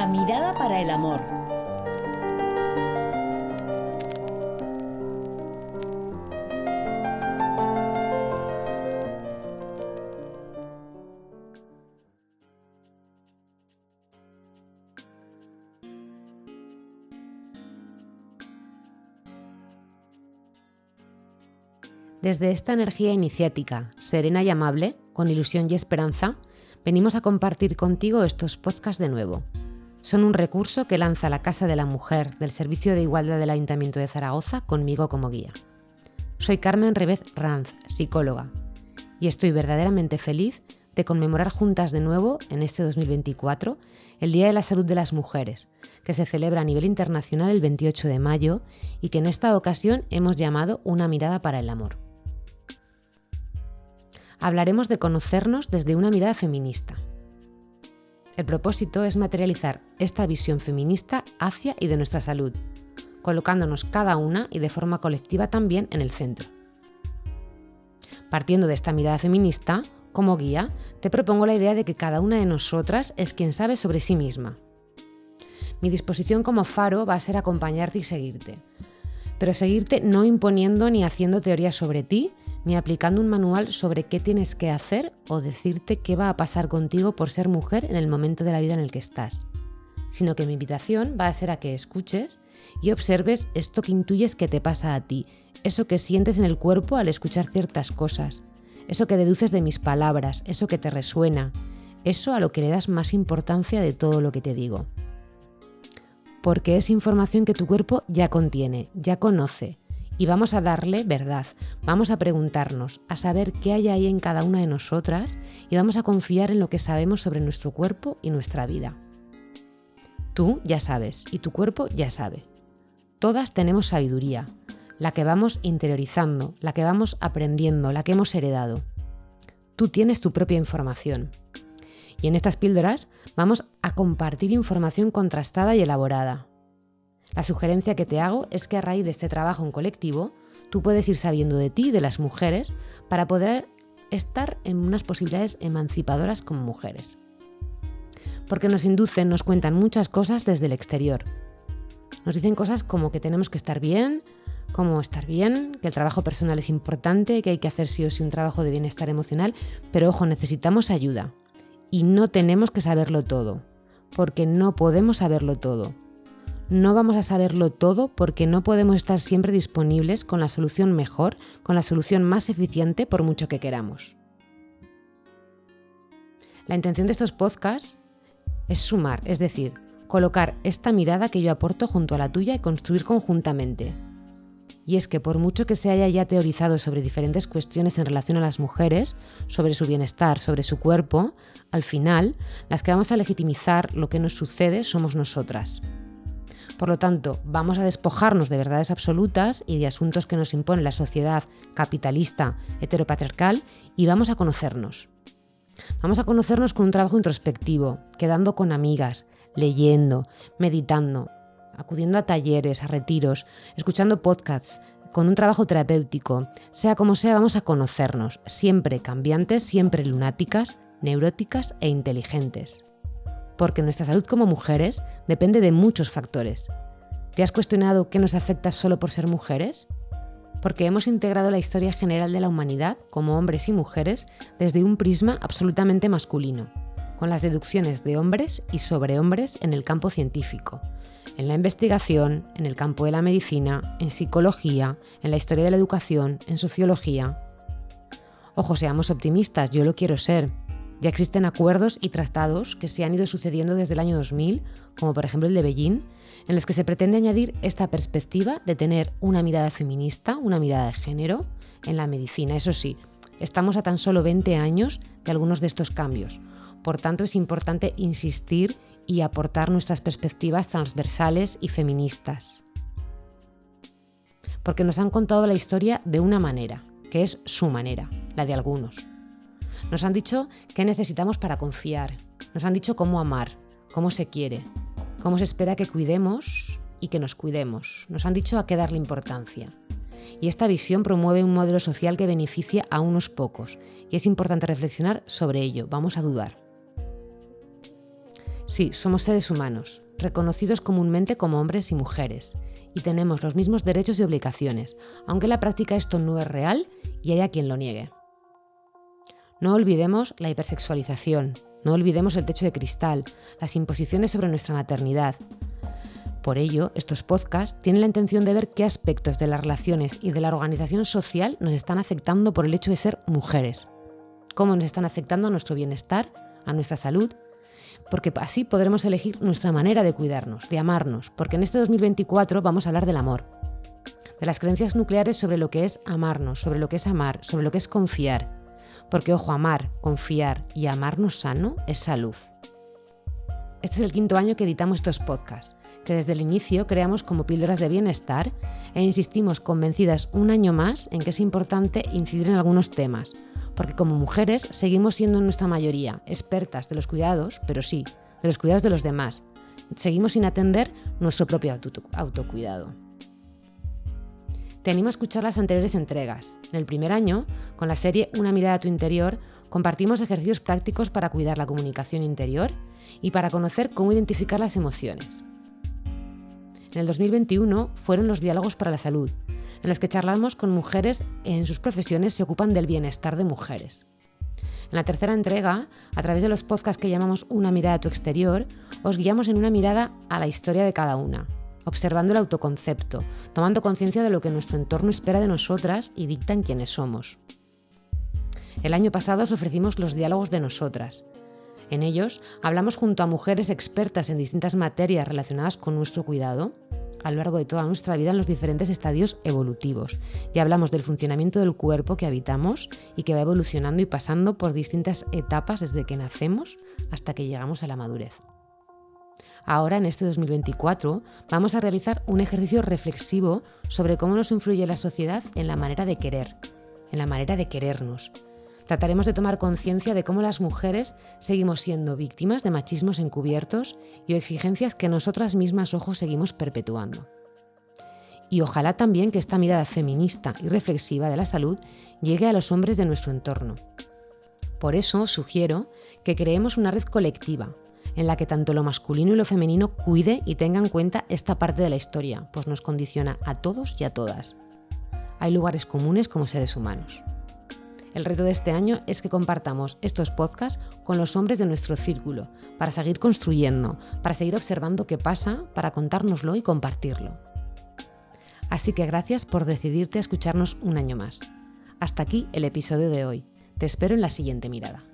Una mirada para el amor. Desde esta energía iniciática, serena y amable, con ilusión y esperanza, venimos a compartir contigo estos podcasts de nuevo. Son un recurso que lanza la Casa de la Mujer del Servicio de Igualdad del Ayuntamiento de Zaragoza conmigo como guía. Soy Carmen Revez Ranz, psicóloga, y estoy verdaderamente feliz de conmemorar juntas de nuevo, en este 2024, el Día de la Salud de las Mujeres, que se celebra a nivel internacional el 28 de mayo y que en esta ocasión hemos llamado Una mirada para el amor. Hablaremos de conocernos desde una mirada feminista. El propósito es materializar esta visión feminista hacia y de nuestra salud, colocándonos cada una y de forma colectiva también en el centro. Partiendo de esta mirada feminista, como guía, te propongo la idea de que cada una de nosotras es quien sabe sobre sí misma. Mi disposición como faro va a ser acompañarte y seguirte, pero seguirte no imponiendo ni haciendo teorías sobre ti, ni aplicando un manual sobre qué tienes que hacer o decirte qué va a pasar contigo por ser mujer en el momento de la vida en el que estás, sino que mi invitación va a ser a que escuches y observes esto que intuyes que te pasa a ti, eso que sientes en el cuerpo al escuchar ciertas cosas, eso que deduces de mis palabras, eso que te resuena, eso a lo que le das más importancia de todo lo que te digo. Porque es información que tu cuerpo ya contiene, ya conoce, y vamos a darle verdad, vamos a preguntarnos, a saber qué hay ahí en cada una de nosotras y vamos a confiar en lo que sabemos sobre nuestro cuerpo y nuestra vida. Tú ya sabes y tu cuerpo ya sabe. Todas tenemos sabiduría, la que vamos interiorizando, la que vamos aprendiendo, la que hemos heredado. Tú tienes tu propia información. Y en estas píldoras vamos a compartir información contrastada y elaborada. La sugerencia que te hago es que a raíz de este trabajo en colectivo, tú puedes ir sabiendo de ti y de las mujeres para poder estar en unas posibilidades emancipadoras como mujeres. Porque nos inducen, nos cuentan muchas cosas desde el exterior. Nos dicen cosas como que tenemos que estar bien, que el trabajo personal es importante, que hay que hacer sí o sí un trabajo de bienestar emocional, pero ojo, necesitamos ayuda. Y no tenemos que saberlo todo, porque no podemos saberlo todo. No vamos a saberlo todo porque no podemos estar siempre disponibles con la solución mejor, con la solución más eficiente por mucho que queramos. La intención de estos podcasts es sumar, es decir, colocar esta mirada que yo aporto junto a la tuya y construir conjuntamente. Y es que por mucho que se haya ya teorizado sobre diferentes cuestiones en relación a las mujeres, sobre su bienestar, sobre su cuerpo, al final, las que vamos a legitimizar lo que nos sucede somos nosotras. Por lo tanto, vamos a despojarnos de verdades absolutas y de asuntos que nos impone la sociedad capitalista, heteropatriarcal, y vamos a conocernos. Vamos a conocernos con un trabajo introspectivo, quedando con amigas, leyendo, meditando, acudiendo a talleres, a retiros, escuchando podcasts, con un trabajo terapéutico. Sea como sea, vamos a conocernos, siempre cambiantes, siempre lunáticas, neuróticas e inteligentes. Porque nuestra salud como mujeres depende de muchos factores. ¿Te has cuestionado qué nos afecta solo por ser mujeres? Porque hemos integrado la historia general de la humanidad como hombres y mujeres desde un prisma absolutamente masculino, con las deducciones de hombres y sobre hombres en el campo científico, en la investigación, en el campo de la medicina, en psicología, en la historia de la educación, en sociología. Ojo, seamos optimistas, yo lo quiero ser. Ya existen acuerdos y tratados que se han ido sucediendo desde el año 2000, como por ejemplo el de Beijing, en los que se pretende añadir esta perspectiva de tener una mirada feminista, una mirada de género, en la medicina. Eso sí, estamos a tan solo 20 años de algunos de estos cambios. Por tanto, es importante insistir y aportar nuestras perspectivas transversales y feministas. Porque nos han contado la historia de una manera, que es su manera, la de algunos. Nos han dicho qué necesitamos para confiar, nos han dicho cómo amar, cómo se quiere, cómo se espera que cuidemos y que nos cuidemos, nos han dicho a qué darle importancia. Y esta visión promueve un modelo social que beneficia a unos pocos, y es importante reflexionar sobre ello, vamos a dudar. Sí, somos seres humanos, reconocidos comúnmente como hombres y mujeres, y tenemos los mismos derechos y obligaciones, aunque en la práctica esto no es real y haya quien lo niegue. No olvidemos la hipersexualización, no olvidemos el techo de cristal, las imposiciones sobre nuestra maternidad. Por ello, estos podcasts tienen la intención de ver qué aspectos de las relaciones y de la organización social nos están afectando por el hecho de ser mujeres, cómo nos están afectando a nuestro bienestar, a nuestra salud, porque así podremos elegir nuestra manera de cuidarnos, de amarnos, porque en este 2024 vamos a hablar del amor, de las creencias nucleares sobre lo que es amarnos, sobre lo que es amar, sobre lo que es confiar, porque ojo, amar, confiar y amarnos sano es salud. Este es el 5º año que editamos estos podcasts, que desde el inicio creamos como píldoras de bienestar e insistimos convencidas un año más en que es importante incidir en algunos temas, porque como mujeres seguimos siendo en nuestra mayoría expertas de los cuidados, pero sí, de los cuidados de los demás. Seguimos sin atender nuestro propio autocuidado. Te animo a escuchar las anteriores entregas. En el primer año, con la serie Una mirada a tu interior, compartimos ejercicios prácticos para cuidar la comunicación interior y para conocer cómo identificar las emociones. En el 2021 fueron los diálogos para la salud, en los que charlamos con mujeres en sus profesiones se ocupan del bienestar de mujeres. En la tercera entrega, a través de los podcasts que llamamos Una mirada a tu exterior, os guiamos en una mirada a la historia de cada una, observando el autoconcepto, tomando conciencia de lo que nuestro entorno espera de nosotras y dicta en quiénes somos. El año pasado os ofrecimos los diálogos de nosotras. En ellos hablamos junto a mujeres expertas en distintas materias relacionadas con nuestro cuidado a lo largo de toda nuestra vida en los diferentes estadios evolutivos y hablamos del funcionamiento del cuerpo que habitamos y que va evolucionando y pasando por distintas etapas desde que nacemos hasta que llegamos a la madurez. Ahora, en este 2024, vamos a realizar un ejercicio reflexivo sobre cómo nos influye la sociedad en la manera de querer, en la manera de querernos. Trataremos de tomar conciencia de cómo las mujeres seguimos siendo víctimas de machismos encubiertos y exigencias que nosotras mismas seguimos perpetuando. Y ojalá también que esta mirada feminista y reflexiva de la salud llegue a los hombres de nuestro entorno. Por eso sugiero que creemos una red colectiva, en la que tanto lo masculino y lo femenino cuide y tenga en cuenta esta parte de la historia, pues nos condiciona a todos y a todas. Hay lugares comunes como seres humanos. El reto de este año es que compartamos estos podcasts con los hombres de nuestro círculo, para seguir construyendo, para seguir observando qué pasa, para contárnoslo y compartirlo. Así que gracias por decidirte a escucharnos un año más. Hasta aquí el episodio de hoy. Te espero en la siguiente mirada.